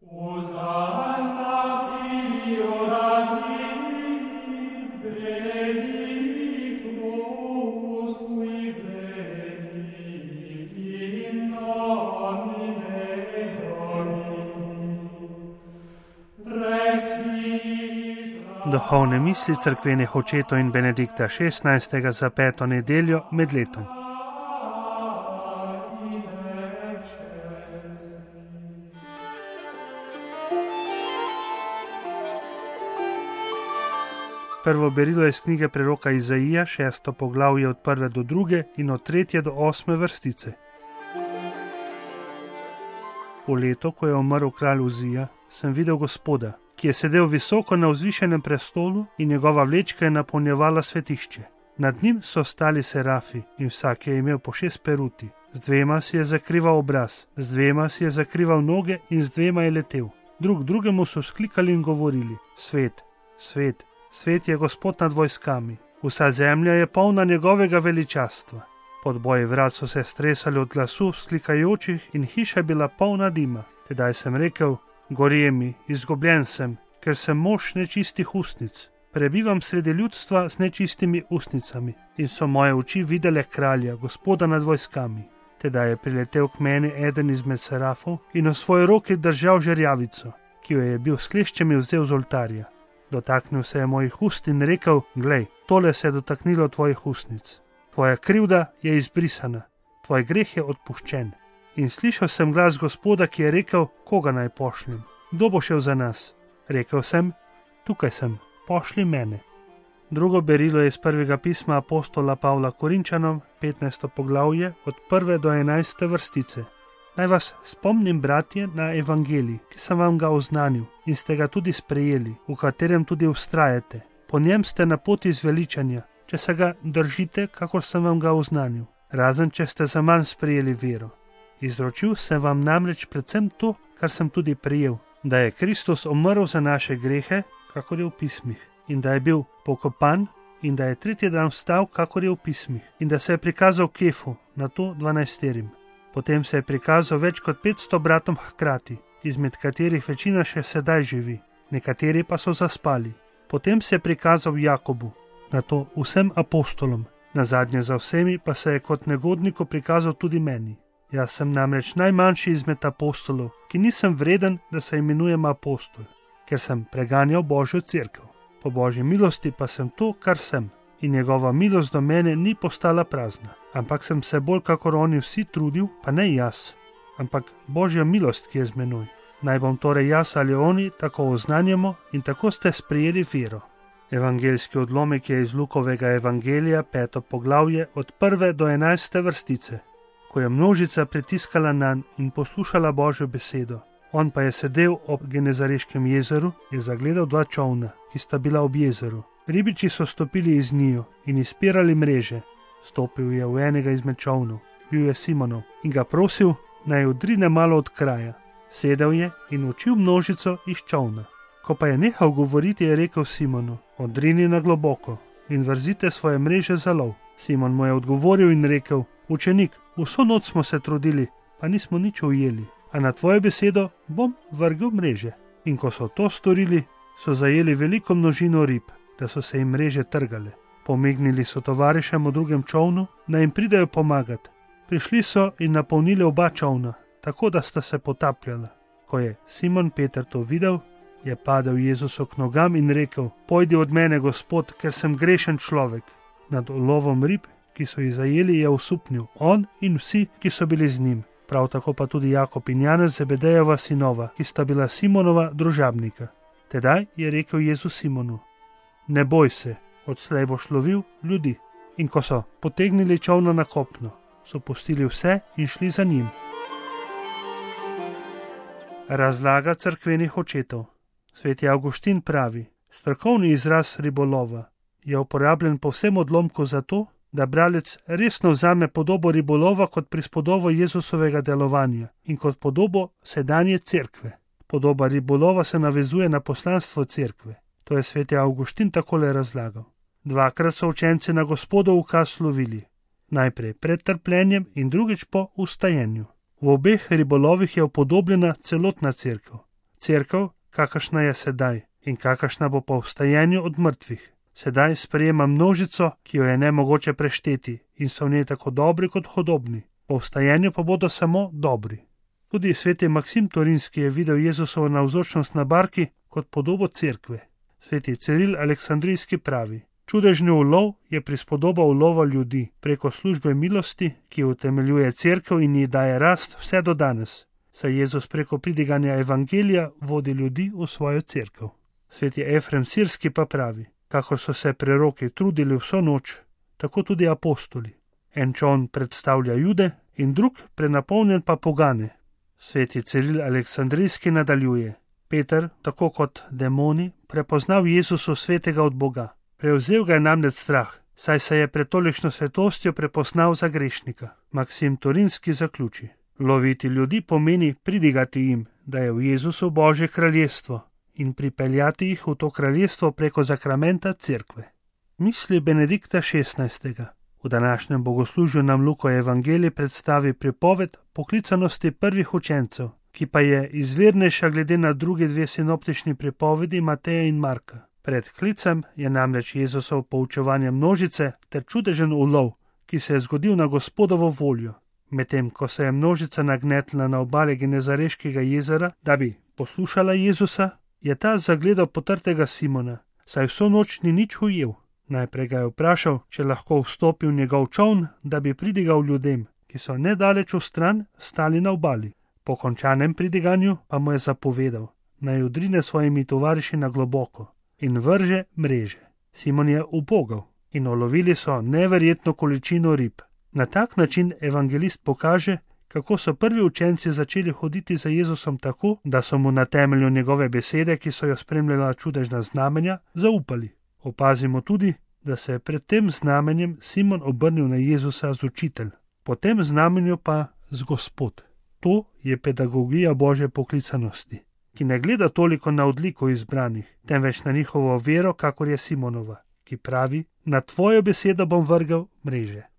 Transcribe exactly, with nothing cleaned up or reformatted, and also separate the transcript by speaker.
Speaker 1: Duhovne misli cerkvenih očetov in Benedikta šestnajstega za peto nedeljo med letom. Prvo berilo je iz knjige preroka Izaija, šesto poglavje od prve do druge in od tretje do osme vrstice. V letu, ko je umrl kralj Uzija, sem videl Gospoda, ki je sedel visoko na vzvišenem prestolu in njegova vlečka je napolnjevala svetišče. Nad njim so stali serafi in vsak je imel po šest peruti. Z dvema si je zakrival obraz, z dvema si je zakrival noge in z dvema je letel. Drug drugemu so vzklikali in govorili: Svet, svet, svet je Gospod nad vojskami. Vsa zemlja je polna njegovega veličastva. Podboji vrat so se stresali od glasu vzklikajočih in hiša je bila polna dima. Tedaj sem rekel: Gorje mi, izgubljen sem, ker sem mož nečistih ustnic. Prebivam sredi ljudstva z nečistimi ustnicami in so moje oči videle kralja, Gospoda nad vojskami. Tedaj je priletel k meni eden izmed serafov in v svoji roki držal žerjavico, ki jo je bil s kleščami vzel z oltarja. Dotaknil se je mojih ust in rekel: Glej, tole se je dotaknilo tvojih ustnic. Tvoja krivda je izbrisana, tvoj greh je odpuščen. In slišal sem glas Gospoda, ki je rekel: Koga naj pošljem? Kdo bo šel za nas? Rekel sem: Tukaj sem, pošlji mene. Drugo berilo je iz prvega pisma apostola Pavla Korinčanom, petnajsto poglavje, od prve do enajste vrstice. Naj vas spomnim, bratje, na evangelij, ki sem vam ga oznanil in ste ga tudi sprejeli, v katerem tudi vztrajate. Po njem ste na poti zveličanja, če se ga držite, kakor sem vam ga oznanil, razen če ste zaman sprejeli vero. Izročil sem vam namreč predvsem to, kar sem tudi prejel, da je Kristus umrl za naše grehe, kakor je v pismih, in da je bil pokopan, in da je tretji dan vstal, kakor je v pismih, in da se je prikazal Kefu, nato dvanajsterim. Potem se je prikazal več kot petsto bratom hkrati, izmed katerih večina še sedaj živi, nekateri pa so zaspali. Potem se je prikazal Jakobu, nato vsem apostolom, nazadnje za vsemi pa se je kot negodniku prikazal tudi meni. Jaz sem namreč najmanjši izmed apostolov, ki nisem vreden, da se imenujem apostol, ker sem preganjal Božjo cerkev. Po Božji milosti pa sem to, kar sem, in njegova milost do mene ni postala prazna, ampak sem se bolj kakor oni vsi trudil, pa ne jaz, ampak Božja milost, ki je z menoj. Naj bom torej jaz ali oni tako oznanjamo in tako ste sprejeli vero. Evangeljski odlomek je iz Lukovega evangelija, peto poglavje, od prve do enajste vrstice. Ko je množica pritiskala nanj in poslušala Božjo besedo, on pa je sedel ob Genezareškem jezeru, je zagledal dva čolna, ki sta bila ob jezeru. Ribiči so stopili iz njiju in izpirali mreže. Stopil je v enega izmed čolnov, bil je Simonov, in ga prosil, naj odrine malo od kraja. Sedel je in učil množico iz čolna. Ko pa je nehal govoriti, je rekel Simonu: Odrini na globoko in vrzite svoje mreže za lov. Simon mu je odgovoril in rekel: Učenik, vso noč smo se trudili, pa nismo nič ujeli, a na tvojo besedo bom vrgel mreže. In ko so to storili, so zajeli veliko množino rib, da so se jim mreže trgale. Pomignili so tovarišem v drugem čolnu, da jim pridejo pomagati. Prišli so in napolnili oba čolna, tako da sta se potapljala. Ko je Simon Peter to videl, je padel Jezusu k nogam in rekel: Pojdi od mene, Gospod, ker sem grešen človek. Nad ulovom rib, ki so jih zajeli, je osupnil on in vsi, ki so bili z njim. Prav tako pa tudi Jakob in Janez, Zebedejeva sinova, ki sta bila Simonova družabnika. Tedaj je rekel Jezus Simonu: Ne boj se, odslej boš lovil ljudi. In ko so potegnili čolna na kopno, so pustili vse in šli za njim. Razlaga cerkvenih očetov. Sveti Avguštin pravi: strokovni izraz ribolova je uporabljen po vsem odlomku zato, da bralec resno vzame podobo ribolova kot prispodobo Jezusovega delovanja in kot podobo sedanje cerkve. Podoba ribolova se navezuje na poslanstvo cerkve. To je sveti Avguštin takole razlagal. Dvakrat so učenci na Gospodov ukaz lovili. Najprej pred trpljenjem in drugič po ustajenju. V obeh ribolovih je upodobljena celotna cerkev. cerkev, kakršna je sedaj in kakršna bo po vstajenju od mrtvih. Sedaj sprejema množico, ki jo je nemogoče prešteti in so v njej tako dobri kot hudobni. Po vstajenju pa bodo samo dobri. Tudi sveti Maksim Torinski je videl Jezusovo navzočnost na barki kot podobo cerkve. Sveti Ciril Aleksandrijski pravi: čudežni ulov je prispodoba ulova ljudi preko službe milosti, ki utemeljuje cerkev in ji daje rast vse do danes, saj Jezus preko pridiganja evangelija vodi ljudi v svojo cerkev. Sveti Efrem Sirski pa pravi: kakor so se preroki trudili vso noč, tako tudi apostoli. En čoln predstavlja Jude in drug prenapolnjen pa pogane. Sveti Ciril Aleksandrijski nadaljuje: Peter, tako kot demoni, prepoznal Jezusu svetega od Boga. Prevzel ga je namreč strah, saj se je pred tolikšno svetostjo prepoznal za grešnika. Maksim Torinski zaključi: loviti ljudi pomeni pridigati jim, da je v Jezusu Božje kraljestvo, in pripeljati jih v to kraljestvo preko zakramenta cerkve. Misli Benedikta šestnajstega. V današnjem bogoslužju nam Luka Evangelij predstavi pripoved poklicanosti prvih učencev, ki pa je izvirnejša glede na druge dve sinoptični pripovedi Mateja in Marka. Pred klicem je namreč Jezusov poučevanje množice ter čudežen ulov, ki se je zgodil na Gospodovo voljo. Medtem ko se je množica nagnetla na obale Genezareškega jezera, da bi poslušala Jezusa, je ta zagledal potrtega Simona, saj vso noč ni nič ujel. Najprej ga je vprašal, če lahko vstopi v njegov čoln, da bi pridigal ljudem, ki so nedaleč v stran stali na obali. Po končanem pridiganju pa mu je zapovedal, naj odrine svojimi tovariši na globoko in vrže mreže. Simon je ubogal in ulovili so neverjetno količino rib. Na tak način evangelist pokaže, kako so prvi učenci začeli hoditi za Jezusom tako, da so mu na temelju njegove besede, ki so jo spremljala čudežna znamenja, zaupali. Opazimo tudi, da se je pred tem znamenjem Simon obrnil na Jezusa z učitelj, po tem znamenju pa z Gospod. To je pedagogija Božje poklicanosti, ki ne gleda toliko na odliko izbranih, temveč na njihovo vero, kakor je Simonova, ki pravi: na tvojo besedo bom vrgel mreže.